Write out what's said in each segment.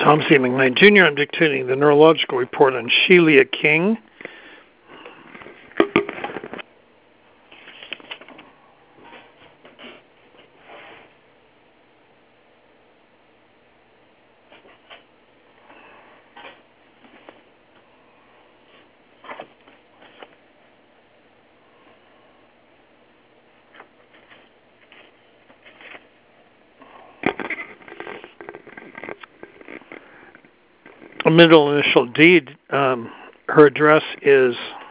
Tom C. McKnight Jr. I'm dictating the neurological report on Shelia King. A middle initial D. Her address is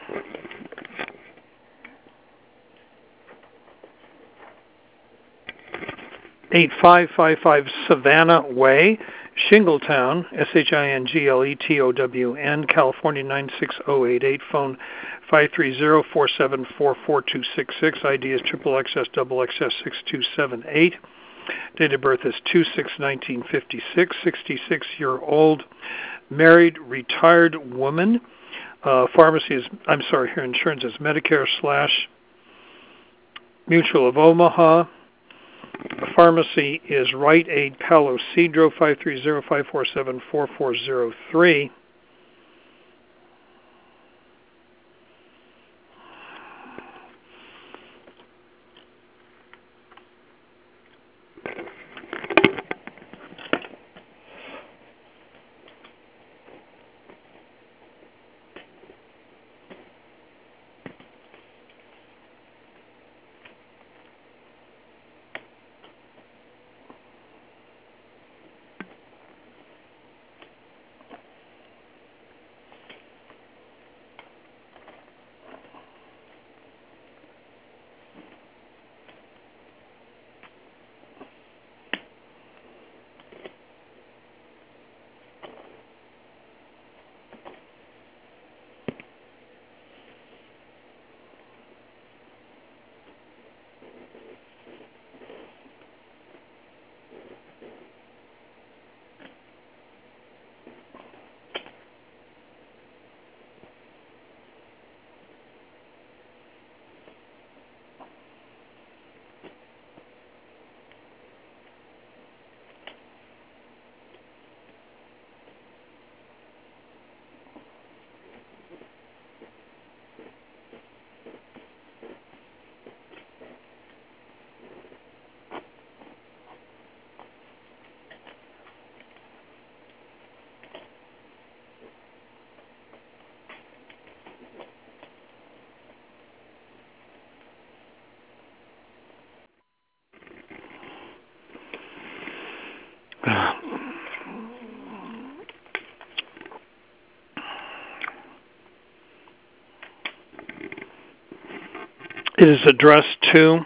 8555 Savannah Way, Shingletown, Shingletowne, California 96088. Phone 530-474-4266. ID is XXXXXX6278. Date of birth is 2/6/1956. 66-year-old married retired woman. Pharmacy is, her insurance is Medicare/Mutual of Omaha. Pharmacy is Rite Aid Palo Cedro, 530-547-4403. It is addressed to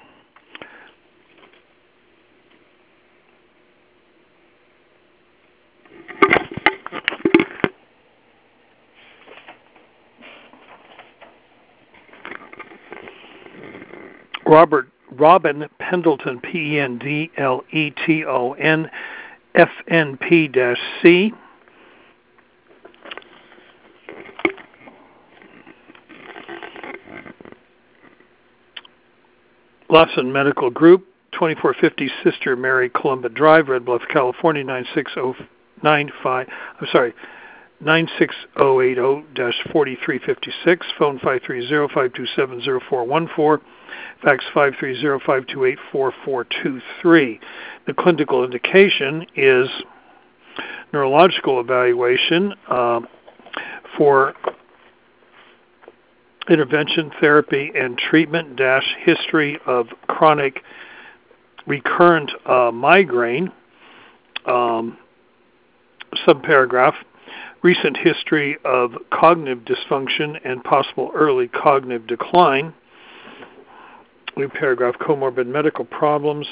Robin Pendleton, Pendleton, FNP-C. Lawson Medical Group, 2450 Sister Mary Columba Drive, Red Bluff, California, 96080-4356. Phone 530-527-0414. Fax 530-528-4423. The clinical indication is neurological evaluation for intervention, therapy, and treatment, history of chronic recurrent migraine, subparagraph, recent history of cognitive dysfunction and possible early cognitive decline, new paragraph, comorbid medical problems,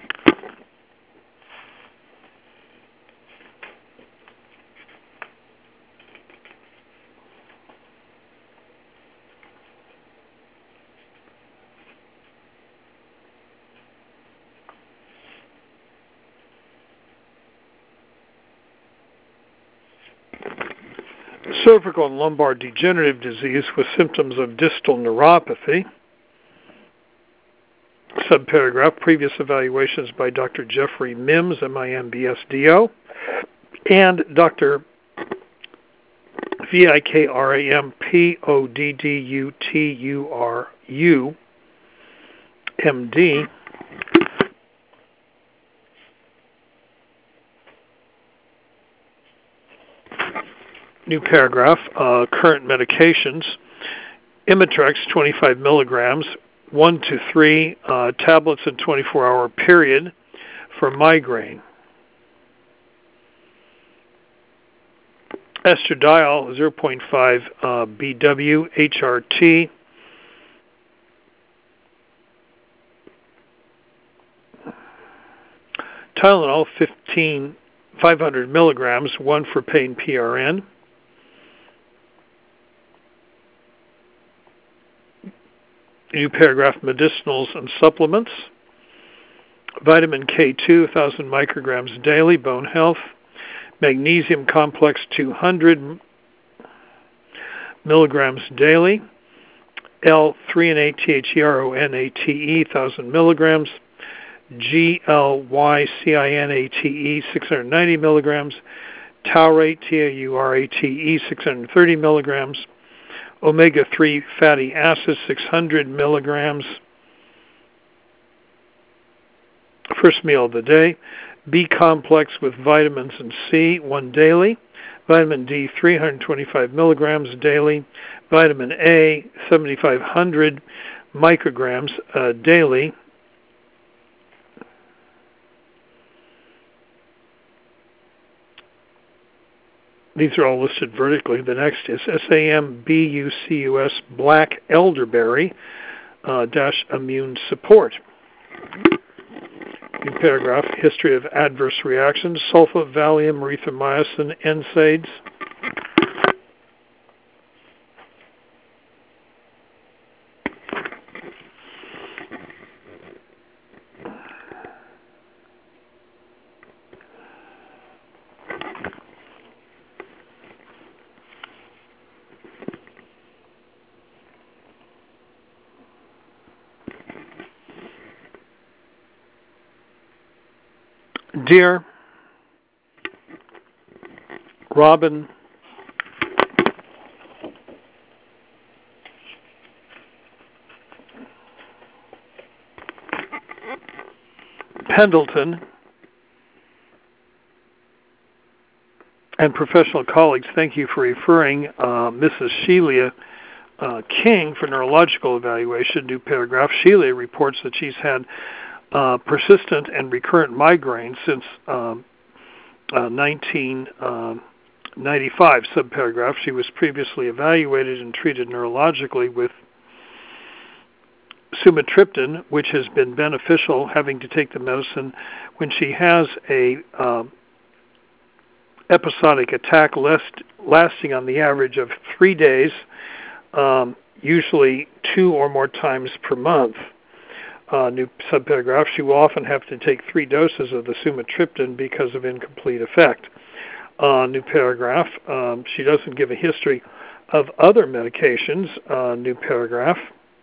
cervical and lumbar degenerative disease with symptoms of distal neuropathy. Subparagraph, previous evaluations by Dr. Jeffrey Mims, MIMBSDO. And Dr. Vikrampodduturu, MD, new paragraph, current medications, Imitrex 25 milligrams, 1 to 3 tablets in 24-hour period for migraine. Estradiol 0.5 BW HRT. Tylenol 500 milligrams, 1 for pain PRN. New paragraph, medicinals and supplements. Vitamin K2, 1,000 micrograms daily, bone health. Magnesium complex, 200 milligrams daily. L-threonate-THERONATE, 1,000 milligrams. GLYCINATE, 690 milligrams. Taurate, TAURATE, 630 milligrams. Omega-3 fatty acids, 600 milligrams. First meal of the day. B complex with vitamins and C, 1 daily. Vitamin D, 325 milligrams daily. Vitamin A, 7,500 micrograms daily. These are all listed vertically. The next is SAM-BUCUS black elderberry dash immune support. New paragraph, history of adverse reactions, sulfa, Valium, erythromycin, NSAIDs. Dear Robin Pendleton and professional colleagues, thank you for referring Mrs. Sheila King for neurological evaluation. New paragraph. Sheila reports that she's had persistent and recurrent migraines since 1995. Subparagraph. She was previously evaluated and treated neurologically with sumatriptan, which has been beneficial, having to take the medicine when she has a episodic attack lasting on the average of 3 days, usually 2 or more times per month. New subparagraph, she will often have to take 3 doses of the sumatriptan because of incomplete effect. New paragraph, she doesn't give a history of other medications. New paragraph.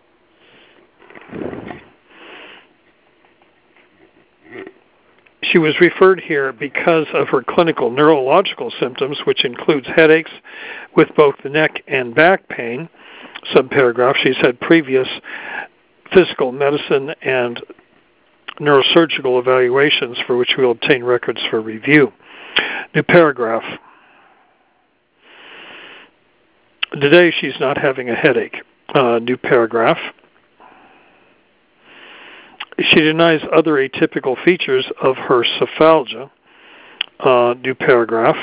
She was referred here because of her clinical neurological symptoms, which includes headaches with both the neck and back pain. Subparagraph, she's had previous physical medicine and neurosurgical evaluations for which we will obtain records for review. New paragraph. Today she's not having a headache. New paragraph. She denies other atypical features of her cephalgia. New paragraph.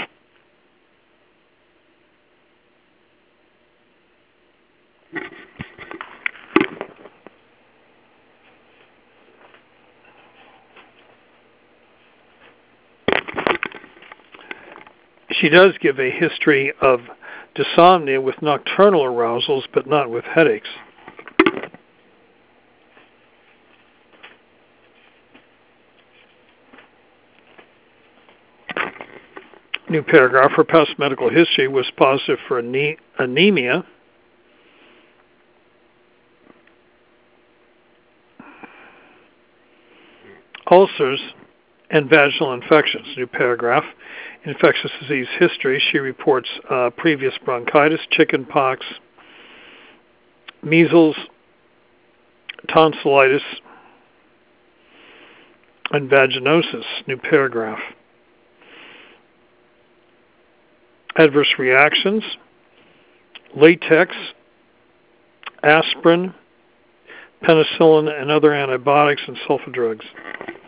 She does give a history of dysomnia with nocturnal arousals, but not with headaches. New paragraph. Her past medical history was positive for anemia. Ulcers and vaginal infections. New paragraph. Infectious disease history. She reports previous bronchitis, chickenpox, measles, tonsillitis, and vaginosis. New paragraph. Adverse reactions. Latex, aspirin, penicillin, and other antibiotics and sulfa drugs.